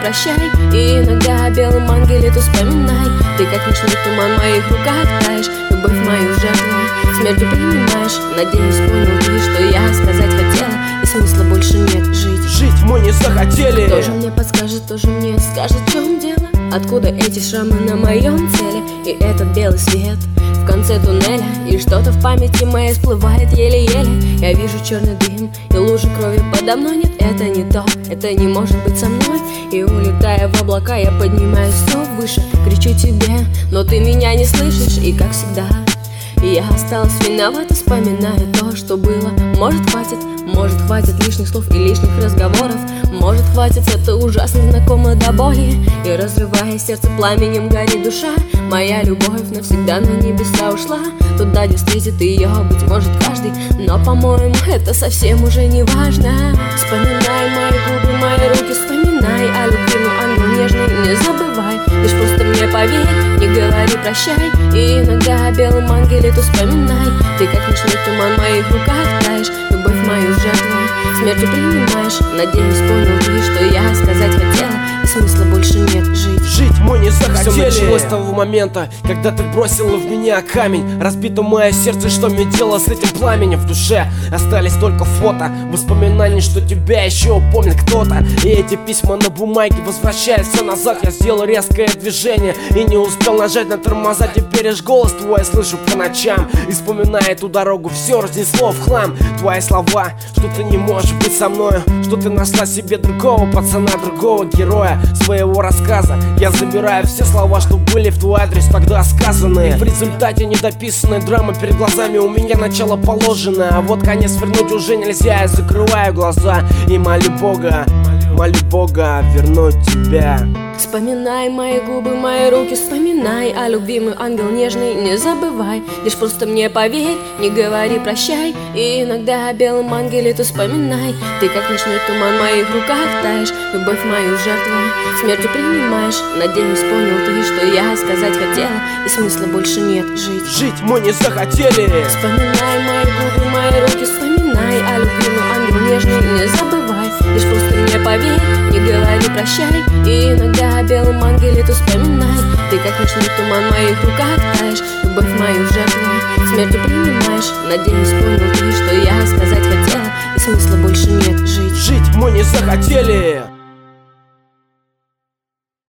прощай. И иногда о белом ангеле ты вспоминай. Ты как ночной туман в моих руках таешь, любовь мою жертву смертью принимаешь. Надеюсь, понял ты, что я сказать хотела, и смысла больше нет жить. Жить мы не захотели. Кто же мне подскажет, кто же мне скажет, в чем дело? Откуда эти шрамы на моем теле и этот белый свет в конце туннеля? И что-то в памяти моей всплывает еле-еле. Я вижу черный дым и лужи крови подо мной. Нет, это не то, это не может быть со мной. И улетая в облака, я поднимаюсь все выше, кричу тебе, но ты меня не слышишь. И как всегда я осталась виновата, вспоминая то, что было. Может хватит лишних слов и лишних разговоров. Может хватит, это ужасно знакомо до боли. И разрывая сердце пламенем горит душа. Моя любовь навсегда на небеса ушла, туда, где встретит ее, быть может, каждый. Но, по-моему, это совсем уже не важно. Вспоминай мои губы, мои руки, вспоминай о любви, но ангел нежный, не забывай. Лишь просто мне поверь, не говори прощай. И иногда о белом ангеле ты вспоминай. Ты как ночной туман в моих руках таешь, любовь мою жертву смертью принимаешь. Надеюсь, понял ты, что я сказать хотела, и смысла больше нет жить. Жить мы не захотели. Все началось с того момента, когда ты бросила в меня камень. Разбито мое сердце, что мне дело с этим пламенем в душе? Остались только фото, воспоминания, что тебя еще помнит кто-то. И эти письма на бумаге возвращаются назад. Я сделал резкое движение и не успел нажать на тормоза. Теперь аж голос твой слышу по ночам. И вспоминая эту дорогу, все разнесло в хлам. Твои слова, что ты не можешь быть со мною, что ты нашла себе другого пацана, другого героя своего рассказа. Я забираю все слова, что были в твой адрес тогда сказанные. В результате недописанной драмы перед глазами у меня начало положено, а вот конец вернуть уже нельзя. Я закрываю глаза и молю Бога вернуть тебя. Вспоминай мои губы, мои руки, вспоминай о любимый ангел нежный, не забывай. Лишь просто мне поверь, не говори прощай. И иногда о белом ангеле ты вспоминай. Ты как ночной туман в моих руках таешь, любовь мою жертву смертью принимаешь. Надеюсь, понял ты, что я сказать хотела, и смысла больше нет жить. Жить мы не захотели. Вспоминай мои губы, мои руки, вспоминай о любимый ангел нежный, не забывай. Лишь просто мне поверь, не говори прощай. И иногда о белом ангеле ты вспоминай. Ты как ночной туман в моих руках таешь, любовь мою жертву смертью принимаешь. Надеюсь, понял ты, что я сказать хотела, и смысла больше нет жить. Жить мы не захотели.